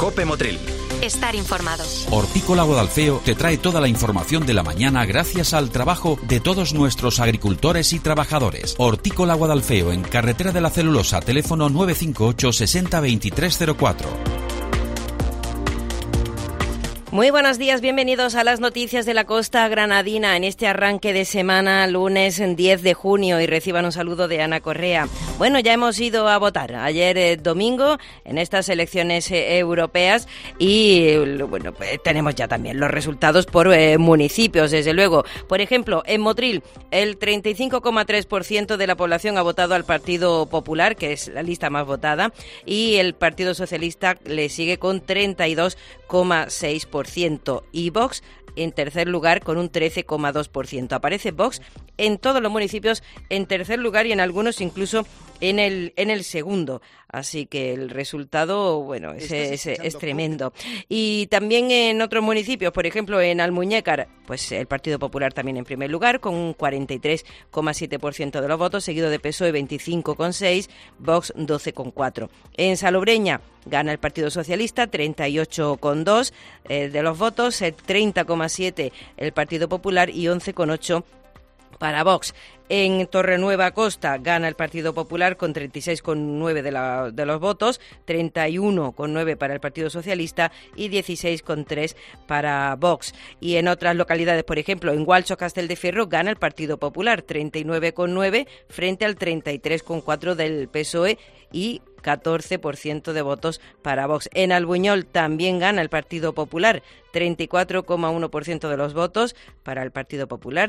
COPE Motril. Estar informados. Hortícola Guadalfeo te trae toda la información de la mañana gracias al trabajo de todos nuestros agricultores y trabajadores. Hortícola Guadalfeo, en Carretera de la Celulosa, teléfono 958 60 2304. Muy buenos días, bienvenidos a las noticias de la costa granadina en este arranque de semana, lunes 10 de junio, y reciban un saludo de Ana Correa. Bueno, ya hemos ido a votar ayer domingo en estas elecciones europeas y bueno, pues tenemos ya también los resultados por municipios, desde luego. Por ejemplo, en Motril, el 35,3% de la población ha votado al Partido Popular, que es la lista más votada, y el Partido Socialista le sigue con 32,6%. Y Vox en tercer lugar con un 13,2%. Aparece Vox en todos los municipios en tercer lugar y en algunos incluso en el segundo. Así que el resultado, bueno, es tremendo. Y también en otros municipios, por ejemplo, en Almuñécar, pues el Partido Popular también en primer lugar, con un 43,7% de los votos, seguido de PSOE 25,6%, Vox 12,4%. En Salobreña gana el Partido Socialista, 38,2% de los votos, 30,7% el Partido Popular y 11,8% para Vox. En Torrenueva Costa gana el Partido Popular con 36,9% de los votos, 31,9% para el Partido Socialista y 16,3% para Vox. Y en otras localidades, por ejemplo, en Gualcho, Castelldefierro, gana el Partido Popular, 39,9% frente al 33,4% del PSOE y 14% de votos para Vox. En Albuñol también gana el Partido Popular, 34,1% de los votos para el Partido Popular,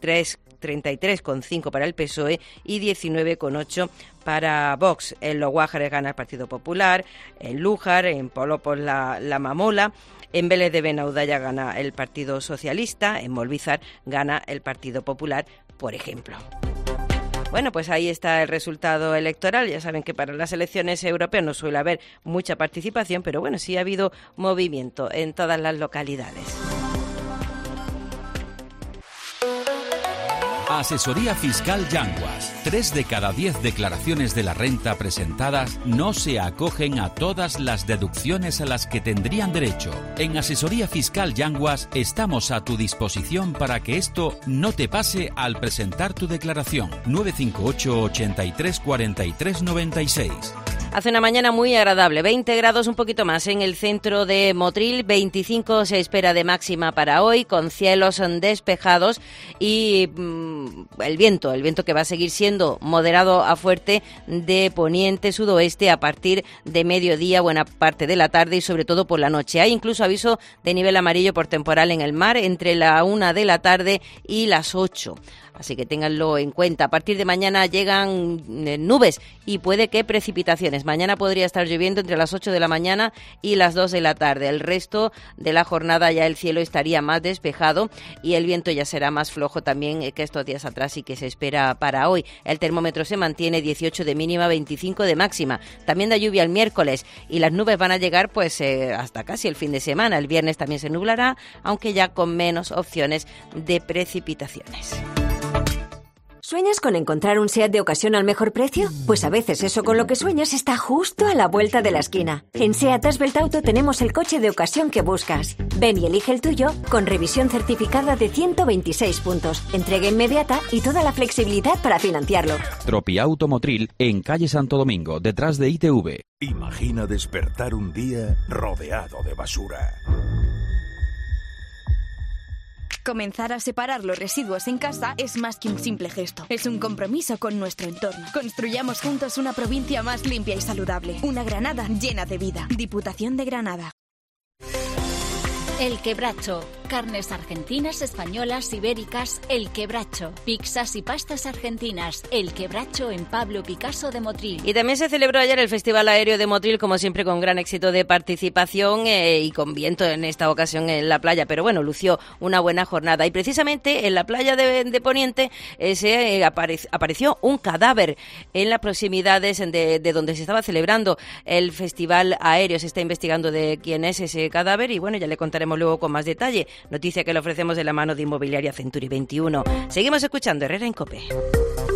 33,5% para el PSOE y 19,8% para Vox. En Los Guájares gana el Partido Popular, en Lújar, en Polopos la Mamola, en Vélez de Benaudalla gana el Partido Socialista, en Molvízar gana el Partido Popular, por ejemplo. Bueno, pues ahí está el resultado electoral. Ya saben que para las elecciones europeas no suele haber mucha participación, pero bueno, sí ha habido movimiento en todas las localidades. Asesoría Fiscal Yanguas. 3 de cada 10 declaraciones de la renta presentadas no se acogen a todas las deducciones a las que tendrían derecho. En Asesoría Fiscal Yanguas estamos a tu disposición para que esto no te pase al presentar tu declaración. 958 83 43 96. Hace una mañana muy agradable, 20 grados un poquito más en el centro de Motril, 25 se espera de máxima para hoy, con cielos despejados y el viento que va a seguir siendo moderado a fuerte de poniente sudoeste a partir de mediodía, buena parte de la tarde y sobre todo por la noche. Hay incluso aviso de nivel amarillo por temporal en el mar entre la 1 de la tarde y las 8. Así que ténganlo en cuenta. A partir de mañana llegan nubes y puede que precipitaciones. Mañana podría estar lloviendo entre las 8 de la mañana y las 2 de la tarde. El resto de la jornada ya el cielo estaría más despejado y el viento ya será más flojo también que estos días atrás y que se espera para hoy. El termómetro se mantiene 18 de mínima, 25 de máxima. También da lluvia el miércoles y las nubes van a llegar pues hasta casi el fin de semana. El viernes también se nublará, aunque ya con menos opciones de precipitaciones. ¿Sueñas con encontrar un SEAT de ocasión al mejor precio? Pues a veces eso con lo que sueñas está justo a la vuelta de la esquina. En SEAT Asbelt Auto tenemos el coche de ocasión que buscas. Ven y elige el tuyo con revisión certificada de 126 puntos, entrega inmediata y toda la flexibilidad para financiarlo. Tropiauto Motril, en calle Santo Domingo, detrás de ITV. Imagina despertar un día rodeado de basura. Comenzar a separar los residuos en casa es más que un simple gesto. Es un compromiso con nuestro entorno. Construyamos juntos una provincia más limpia y saludable. Una Granada llena de vida. Diputación de Granada. El Quebracho. Carnes argentinas, españolas, ibéricas. El Quebracho. Pizzas y pastas argentinas. El Quebracho en Pablo Picasso de Motril. Y también se celebró ayer el Festival Aéreo de Motril, como siempre con gran éxito de participación y con viento en esta ocasión en la playa. Pero bueno, lució una buena jornada. Y precisamente en la playa de Poniente apareció un cadáver en las proximidades de donde se estaba celebrando el Festival Aéreo. Se está investigando de quién es ese cadáver y bueno, ya le contaremos luego con más detalle. Noticia que le ofrecemos de la mano de Inmobiliaria Century 21. Seguimos escuchando Herrera en COPE.